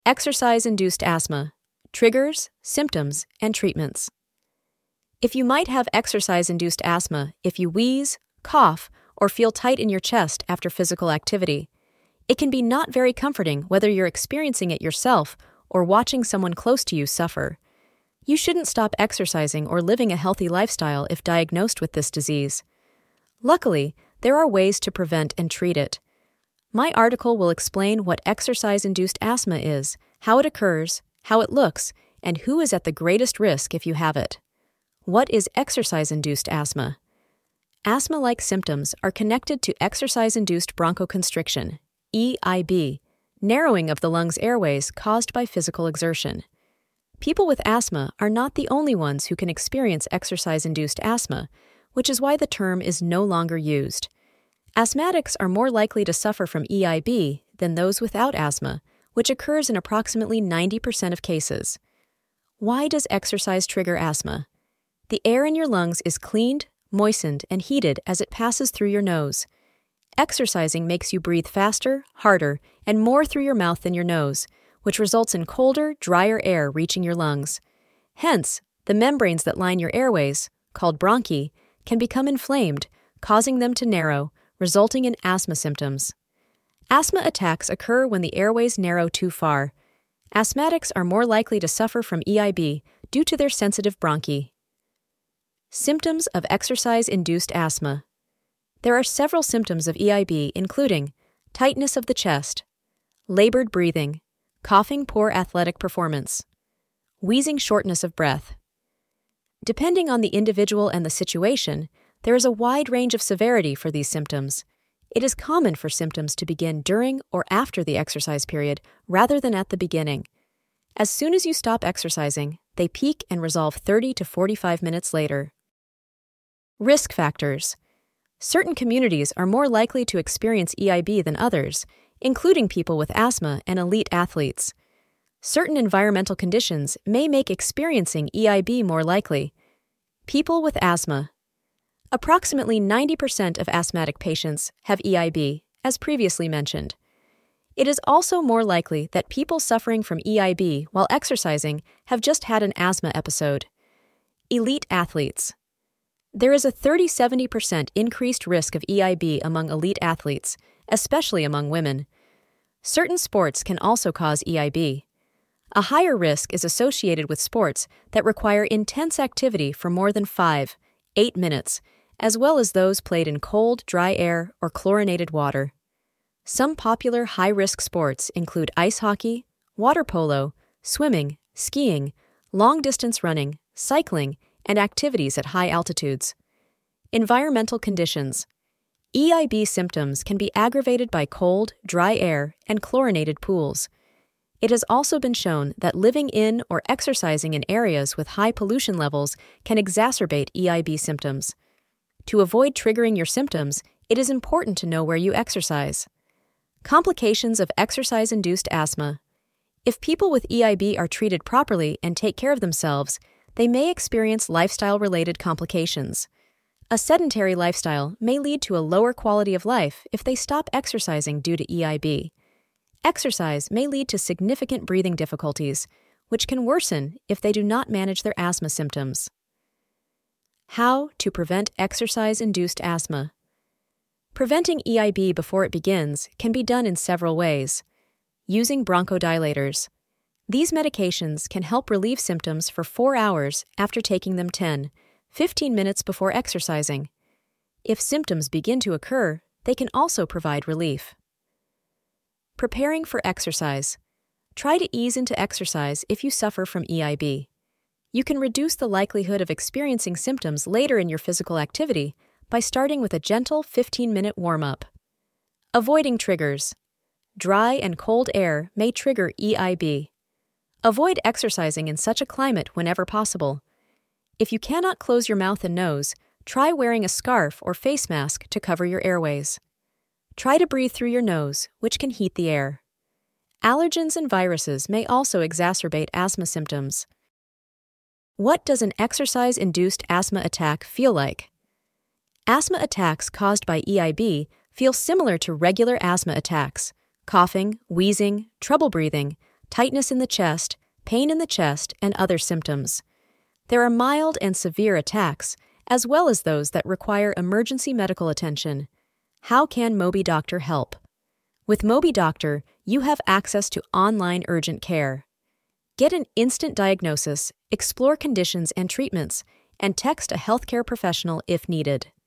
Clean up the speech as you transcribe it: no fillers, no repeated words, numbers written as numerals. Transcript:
Exercise-induced asthma: triggers, symptoms, and treatments. If you might have exercise-induced asthma if you wheeze, cough, or feel tight in your chest after physical activity, it can be not very comforting whether you're experiencing it yourself or watching someone close to you suffer. You shouldn't stop exercising or living a healthy lifestyle if diagnosed with this disease. Luckily, there are ways to prevent and treat it. My article will explain what exercise-induced asthma is, how it occurs, how it looks, and who is at the greatest risk if you have it. What is exercise-induced asthma? Asthma-like symptoms are connected to exercise-induced bronchoconstriction, EIB, narrowing of the lungs' airways caused by physical exertion. People with asthma are not the only ones who can experience exercise-induced asthma, which is why the term is no longer used. Asthmatics are more likely to suffer from EIB than those without asthma, which occurs in approximately 90% of cases. Why does exercise trigger asthma? The air in your lungs is cleaned, moistened, and heated as it passes through your nose. Exercising makes you breathe faster, harder, and more through your mouth than your nose, which results in colder, drier air reaching your lungs. Hence, the membranes that line your airways, called bronchi, can become inflamed, causing them to narrow, resulting in asthma symptoms. Asthma attacks occur when the airways narrow too far. Asthmatics are more likely to suffer from EIB due to their sensitive bronchi. Symptoms of exercise-induced asthma. There are several symptoms of EIB, including tightness of the chest, labored breathing, coughing poor athletic performance, wheezing shortness of breath. Depending on the individual and the situation, there is a wide range of severity for these symptoms. It is common for symptoms to begin during or after the exercise period rather than at the beginning. As soon as you stop exercising, they peak and resolve 30 to 45 minutes later. Risk factors. Certain communities are more likely to experience EIB than others, including people with asthma and elite athletes. Certain environmental conditions may make experiencing EIB more likely. People with asthma. Approximately 90% of asthmatic patients have EIB, as previously mentioned. It is also more likely that people suffering from EIB while exercising have just had an asthma episode. Elite athletes. There is a 30–70% increased risk of EIB among elite athletes, especially among women. Certain sports can also cause EIB. A higher risk is associated with sports that require intense activity for more than 5–8 minutes, as well as those played in cold, dry air or chlorinated water. Some popular high-risk sports include ice hockey, water polo, swimming, skiing, long-distance running, cycling, and activities at high altitudes. Environmental conditions. EIB symptoms can be aggravated by cold, dry air, and chlorinated pools. It has also been shown that living in or exercising in areas with high pollution levels can exacerbate EIB symptoms. To avoid triggering your symptoms, it is important to know where you exercise. Complications of exercise-induced asthma. If people with EIB are treated properly and take care of themselves, they may experience lifestyle-related complications. A sedentary lifestyle may lead to a lower quality of life if they stop exercising due to EIB. Exercise may lead to significant breathing difficulties, which can worsen if they do not manage their asthma symptoms. How to prevent exercise-induced asthma. Preventing EIB before it begins can be done in several ways. Using bronchodilators. These medications can help relieve symptoms for 4 hours after taking them 10–15 minutes before exercising. If symptoms begin to occur, they can also provide relief. Preparing for exercise. Try to ease into exercise if you suffer from EIB. You can reduce the likelihood of experiencing symptoms later in your physical activity by starting with a gentle 15-minute warm-up. Avoiding triggers. Dry and cold air may trigger EIB. Avoid exercising in such a climate whenever possible. If you cannot close your mouth and nose, try wearing a scarf or face mask to cover your airways. Try to breathe through your nose, which can heat the air. Allergens and viruses may also exacerbate asthma symptoms. What does an exercise-induced asthma attack feel like? Asthma attacks caused by EIB feel similar to regular asthma attacks: coughing, wheezing, trouble breathing, tightness in the chest, pain in the chest, and other symptoms. There are mild and severe attacks, as well as those that require emergency medical attention. How can MobiDoctor help? With MobiDoctor, you have access to online urgent care. Get an instant diagnosis, explore conditions and treatments, and text a healthcare professional if needed.